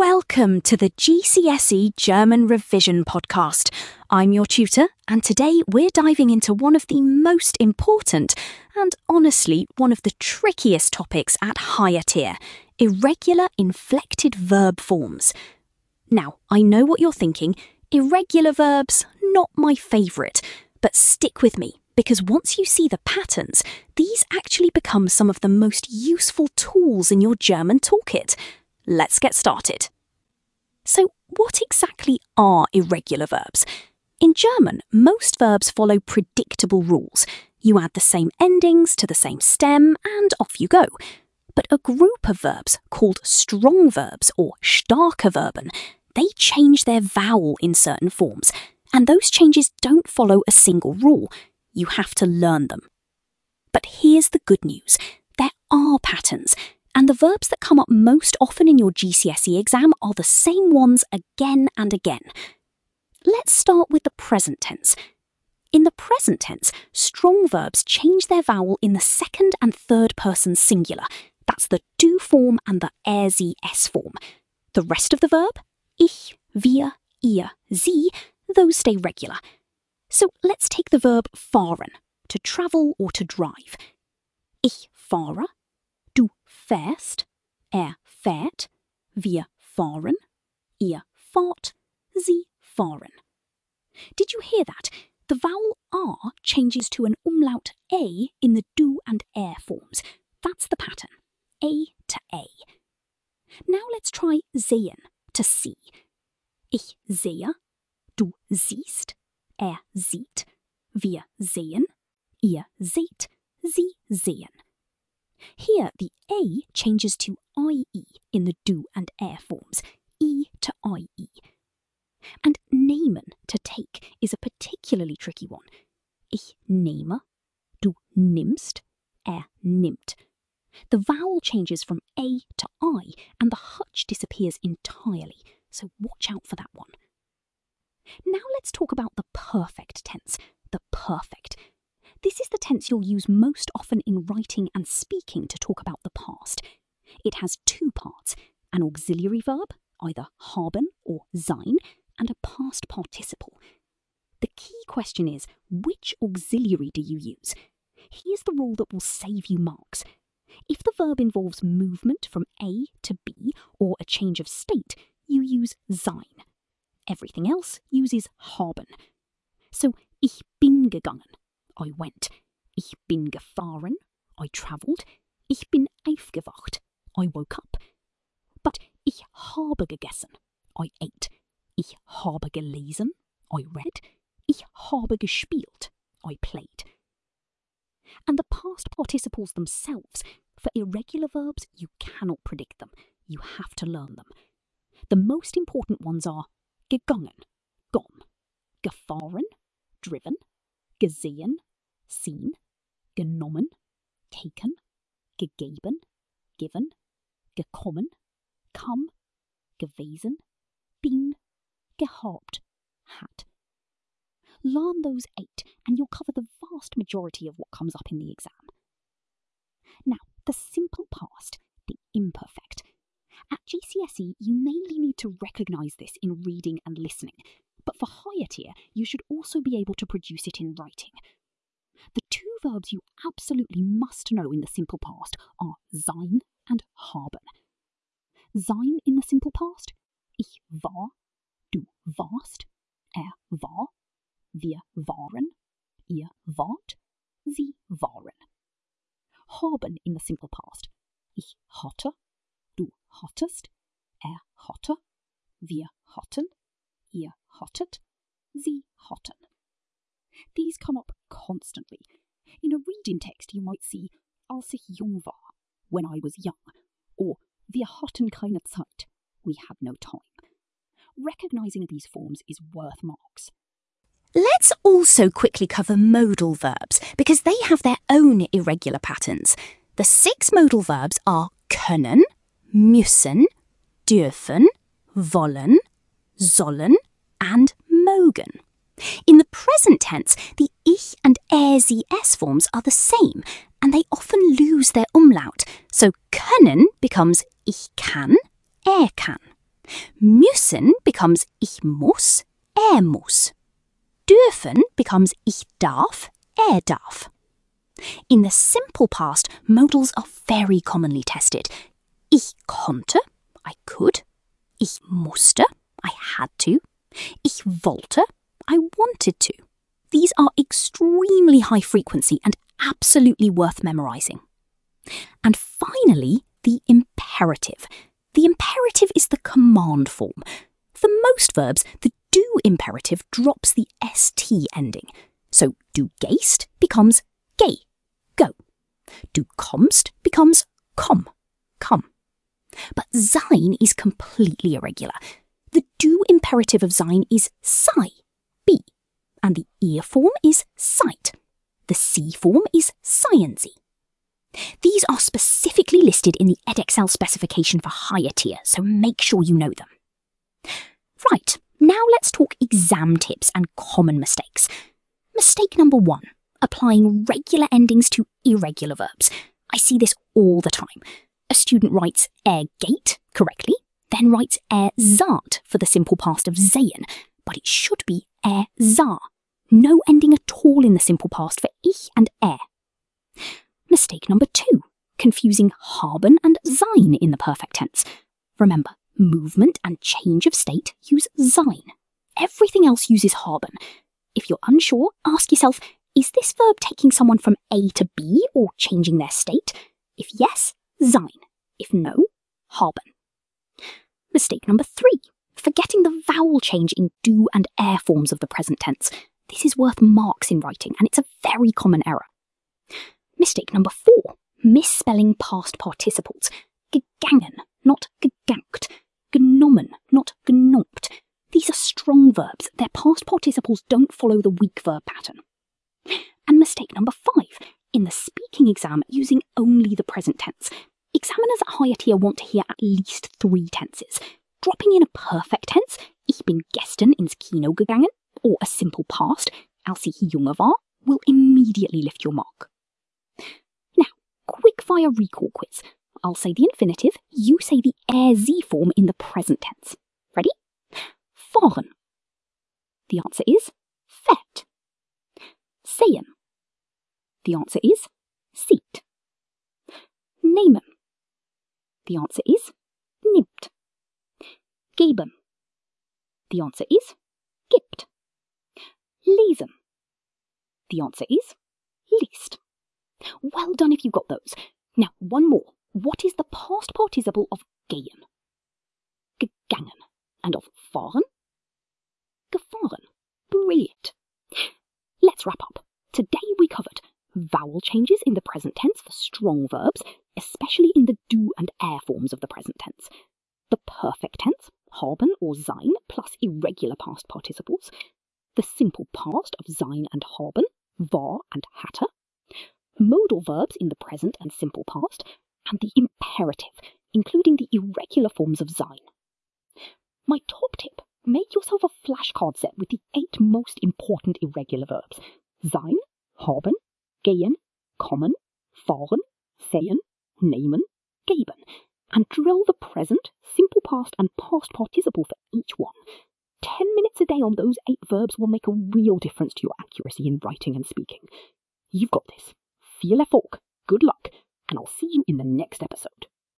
Welcome to the GCSE German Revision Podcast. I'm your tutor, and today we're diving into one of the most important and honestly one of the trickiest topics at higher tier: irregular inflected verb forms. Now, I know what you're thinking. Irregular verbs, not my favourite, but stick with me, because once you see the patterns, these actually become some of the most useful tools in your German toolkit. Let's get started. So, what exactly are irregular verbs? In German, most verbs follow predictable rules. You add the same endings to the same stem, and off you go. But a group of verbs, called strong verbs or starke Verben, they change their vowel in certain forms, and those changes don't follow a single rule. You have to learn them. But here's the good news. There are patterns, and the verbs that come up most often in your GCSE exam are the same ones again and again. Let's start with the present tense. In the present tense, strong verbs change their vowel in the second and third person singular. That's the du form and the er, sie, es form. The rest of the verb, ich, wir, ihr, sie, those stay regular. So let's take the verb fahren, to travel or to drive. Ich fahre, du fährst, fährt, wir fahren, ihr fahrt, sie fahren. Did you hear that? The vowel R changes to an umlaut A in the du and forms. That's the pattern. A to A. Now let's try sehen, to see. Ich sehe, du siehst, sieht, wir sehen, ihr seht, sie sehen. Here, the A changes to IE in the du and forms, E to IE. And nehmen, to take, is a particularly tricky one. Ich nehme, du nimmst, nimmt. The vowel changes from A to I, and the hutch disappears entirely, so watch out for that one. Now let's talk about the perfect tense, the perfect. This is the tense you'll use most often in writing and speaking to talk about the past. It has two parts, an auxiliary verb, either haben or sein, and a past participle. The key question is, which auxiliary do you use? Here's the rule that will save you marks. If the verb involves movement from A to B or a change of state, you use sein. Everything else uses haben. So, ich bin gegangen, I went. Ich bin gefahren, I travelled. Ich bin aufgewacht, I woke up. But ich habe gegessen, I ate. Ich habe gelesen, I read. Ich habe gespielt, I played. And the past participles themselves, for irregular verbs, you cannot predict them. You have to learn them. The most important ones are gegangen, gone, gefahren, driven, gesehen, seen, genommen, taken, gegeben, given, gekommen, come, gewesen, been, gehabt, had. Learn those 8 and you'll cover the vast majority of what comes up in the exam. Now, the simple past, the imperfect. At GCSE, you mainly need to recognise this in reading and listening, but for higher tier, you should also be able to produce it in writing. The two verbs you absolutely must know in the simple past are sein and haben. Sein in the simple past, ich war, du warst, war, wir waren, ihr wart, sie waren. Haben in the simple past, ich hatte, du hattest, hatte, wir hatten, ihr hattet, sie hatten. These come up constantly. In a reading text you might see, als ich jung war, when I was young, or wir hatten keine Zeit, we had no time. Recognising these forms is worth marks. Let's also quickly cover modal verbs, because they have their own irregular patterns. The 6 modal verbs are können, müssen, dürfen, wollen, sollen, and mögen. In the present tense, the ich and sie, es forms are the same, and they often lose their umlaut, so können becomes ich kann, kann. Müssen becomes ich muss, muss. Dürfen becomes ich darf, darf. In the simple past, modals are very commonly tested. Ich konnte, I could. Ich musste, I had to. Ich wollte, I wanted to. These are extremely high frequency and absolutely worth memorising. And finally, the imperative. The imperative is the command form. For most verbs, the do imperative drops the st ending. So du gehst becomes geh, go. Du kommst becomes komm, come. But sein is completely irregular. The do imperative of sein is sei, be, and the ihr form is seid. The sie form is seien Sie. These are specifically listed in the Edexcel specification for higher tier, so make sure you know them. Right, now let's talk exam tips and common mistakes. Mistake number 1, applying regular endings to irregular verbs. I see this all the time. A student writes geht correctly, then writes zat for the simple past of sehen, but it should be sah. No ending at all in the simple past for ich and Mistake number 2, confusing haben and sein in the perfect tense. Remember, movement and change of state use sein. Everything else uses haben. If you're unsure, ask yourself, is this verb taking someone from A to B or changing their state? If yes, sein. If no, haben. Mistake number 3, forgetting the vowel change in do and forms of the present tense. This is worth marks in writing, and it's a very common error. Mistake number 4, misspelling past participles. Gegangen, not gegankt. Genommen, not genompt. These are strong verbs. Their past participles don't follow the weak verb pattern. And mistake number 5, in the speaking exam, using only the present tense. Examiners at higher tier want to hear at least 3 tenses. Dropping in a perfect tense, ich bin gestern ins Kino gegangen, or a simple past, als ich junge war, will immediately lift your mark. Now, quick-fire recall quiz. I'll say the infinitive, you say the sie form in the present tense. Ready? Fahren. The answer is fährt. Sehen. The answer is sieht. Nehmen. The answer is nimmt. Geben. The answer is gibt. Lesen. The answer is liest. Well done if you got those. Now, one more. What is the past participle of gehen? Gegangen. And of fahren? Gefahren. Brilliant. Let's wrap up. Today we covered vowel changes in the present tense for strong verbs, especially in the do and forms of the present tense. The perfect tense, haben or sein, plus irregular past participles. The simple past of sein and haben, war and hatte. Modal verbs in the present and simple past, and the imperative, including the irregular forms of sein. My top tip, make yourself a flashcard set with the 8 most important irregular verbs. Sein, haben, gehen, kommen, fahren, sehen, nehmen, geben, and drill the present, simple past and past participle for each one. 10 minutes a day on those 8 verbs will make a real difference to your accuracy in writing and speaking. You've got this. Viel Erfolg, good luck, and I'll see you in the next episode.